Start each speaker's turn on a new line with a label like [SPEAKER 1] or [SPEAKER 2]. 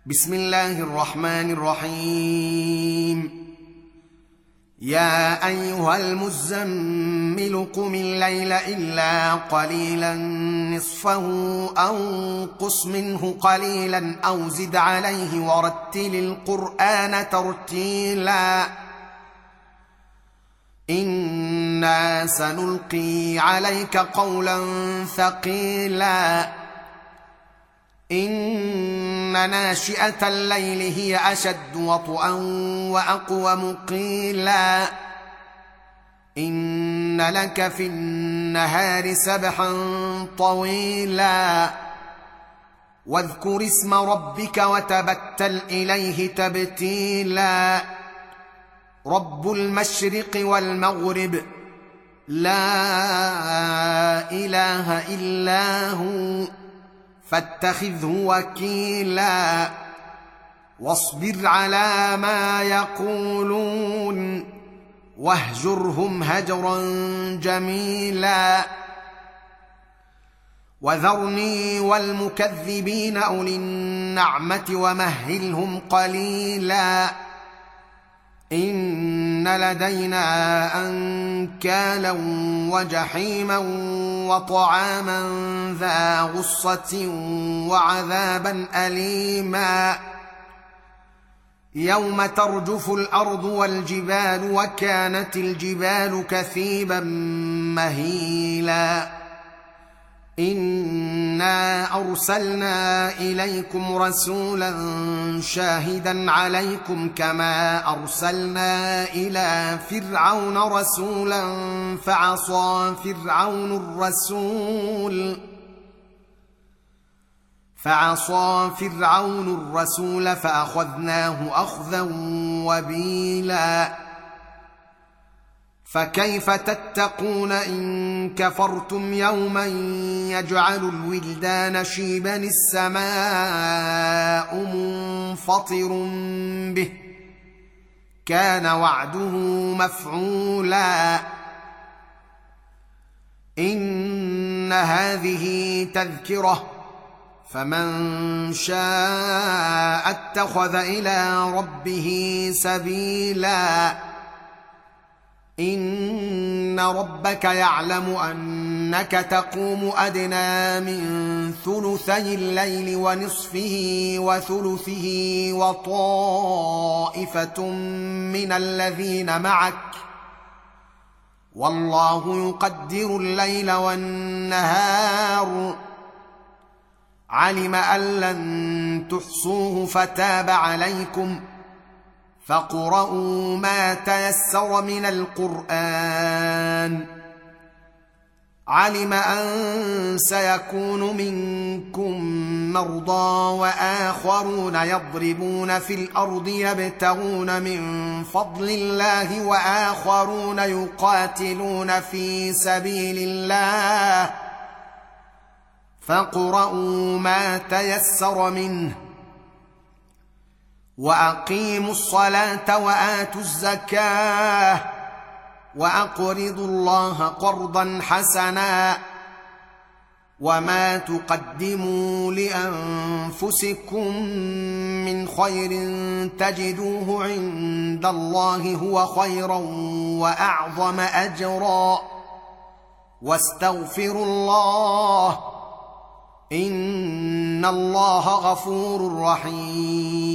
[SPEAKER 1] بسم الله الرحمن الرحيم. يا ايها المزمل قم الليل الا قليلا نصفه او انقص منه قليلا او زد عليه ورتل القرآن ترتيلا إنا سنلقي عليك قولا ثقيلا إن ناشئة الليل هي أشد وطئا وأقوم قيلا إن لك في النهار سبحا طويلا واذكر اسم ربك وتبتل إليه تبتيلا رب المشرق والمغرب لا إله إلا هو فاتخذه وكيلا واصبر على ما يقولون واهجرهم هجرا جميلا وذرني والمكذبين أولي النعمة ومهلهم قليلا إن لدينا أنكالا وجحيما وطعاما ذا غصة وعذابا أليما يوم ترجف الأرض والجبال وكانت الجبال كثيبا مهيلا إنا أرسلنا إليكم رسولا شاهدا عليكم كما أرسلنا إلى فرعون رسولا فعصى فرعون الرسول فأخذناه أخذا وبيلا فكيف تتقون إن كفرتم يوما يجعل الولدان شيبا السماء منفطر به كان وعده مفعولا إن هذه تذكرة فمن شاء اتخذ إلى ربه سبيلا إن ربك يعلم أنك تقوم أدنى من ثلثي الليل ونصفه وثلثه وطائفة من الذين معك والله يقدر الليل والنهار علم أن لن تحصوه فتاب عليكم فاقرؤوا ما تيسر من القرآن علم أن سيكون منكم مرضى وآخرون يضربون في الأرض يبتغون من فضل الله وآخرون يقاتلون في سبيل الله فاقرؤوا ما تيسر منه وأقيموا الصلاة وآتوا الزكاة وأقرضوا الله قرضا حسنا وما تقدموا لأنفسكم من خير تجدوه عند الله هو خيرا وأعظم أجرا واستغفروا الله إن الله غفور رحيم.